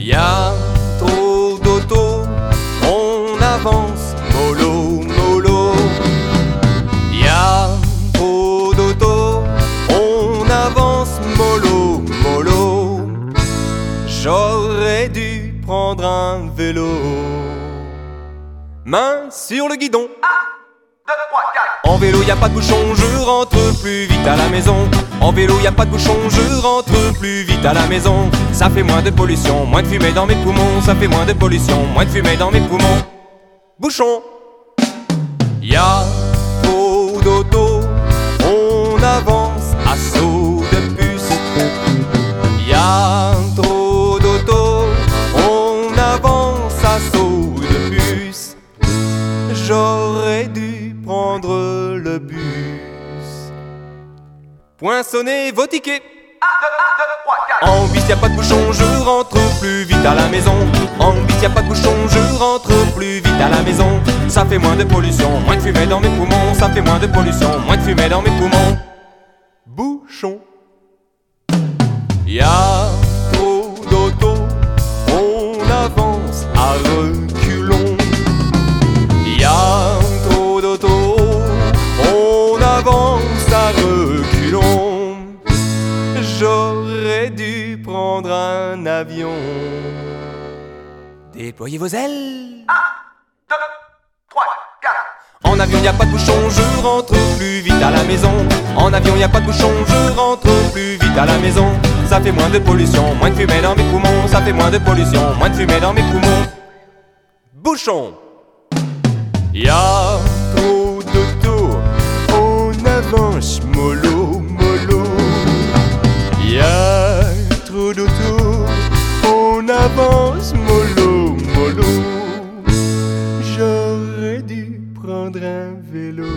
Y a trop d'autos, on avance mollo, mollo. Y a trop d'autos, on avance mollo, mollo. J'aurais dû prendre un vélo. Main sur le guidon. 1, 2, 3, 4. En vélo y a pas de bouchon, je rentre plus vite à la maison. En vélo y a pas de bouchon, je rentre plus vite à la maison. Ça fait moins de pollution, moins de fumée dans mes poumons. Ça fait moins de pollution, moins de fumée dans mes poumons. Bouchon. Y a trop d'autos, on avance à saut de puce. Y a trop d'autos, on avance à saut de puce. J'aurais dû prendre le bus. Poinçonnez vos tickets. 1, 2, 3, 4. En bus y a pas de bouchon, je rentre plus vite à la maison. En bus y a pas de bouchon, je rentre plus vite à la maison. Ça fait moins de pollution, moins de fumée dans mes poumons. Ça fait moins de pollution, moins de fumée dans mes poumons. Bouchon. Y a trop d'autos, on avance à reculons. Y a trop d'autos, on avance à reculons. J'aurais dû prendre un avion. Déployez vos ailes. 1, 2, 3, 4. En avion y a pas de bouchon, je rentre plus vite à la maison. En avion y a pas de bouchon, je rentre plus vite à la maison. Ça fait moins de pollution, moins de fumée dans mes poumons. Ça fait moins de pollution, moins de fumée dans mes poumons. Bouchon. Y a trop d'autos, on avance mollo, mollo. Y a trop d'autos, on avance mollo, mollo. J'aurais dû prendre un vélo.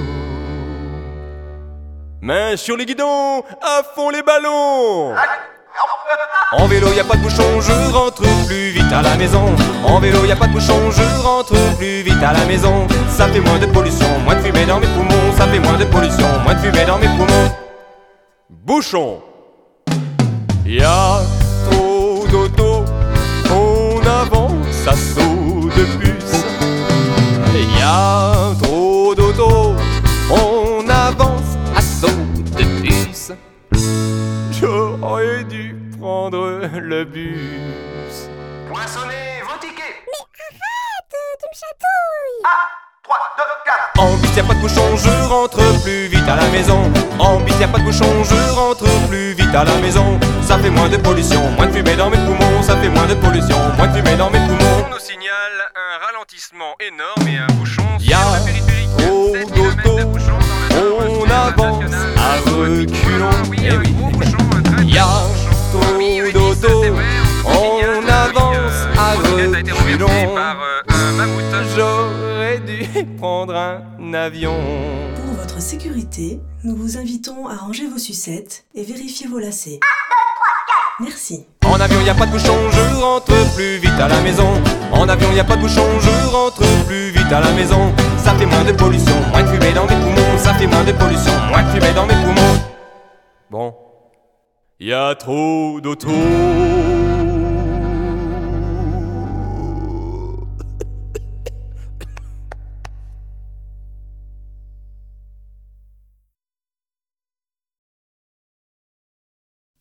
Main sur les guidons, à fond les ballons. En vélo y a pas de bouchon, je rentre plus vite à la maison. En vélo y a pas de bouchon, je rentre plus vite à la maison. Ça fait moins de pollution, moins de fumée dans mes poumons. Ça fait moins de pollution, moins de fumée dans mes poumons. Bouchon. Y a trop d'autos, on avance à saut de puce. Y a trop d'autos, on avance à saut de puce. J'aurais dû prendre le bus. Poinçonnez vos tickets. Mais arrête, tu me chatouilles. 1, 3, 2, 4. En bus y a pas de bouchon, je rentre plus vite à la maison. En bus y a pas de bouchon, je rentre plus vite à la maison. Ça fait moins de pollution, moins de fumée dans mes poumons. Ça fait moins de pollution, moins de fumée dans mes poumons. On nous signale un ralentissement énorme et un bouchon Y a sur la périphérique. trop 7 kilomètres de d'autos, bouchon dans le nord on sud avance national. à reculons. Oui, Eh un oui. gros bouchon, un très Y a gros bouchon. trop Oui, oui, d'autos, c'est vrai, on signale, avance à une mobilette a été renversée reculons. par un mammouth. J'aurais dû prendre un avion. Pour votre sécurité, nous vous invitons à ranger vos sucettes et vérifier vos lacets. Merci. En avion y a pas de bouchon, je rentre plus vite à la maison. En avion y a pas de bouchon, je rentre plus vite à la maison. Ça fait moins de pollution, moins de fumée dans mes poumons. Ça fait moins de pollution, moins de fumée dans mes poumons. Bon. Y a trop d'autos,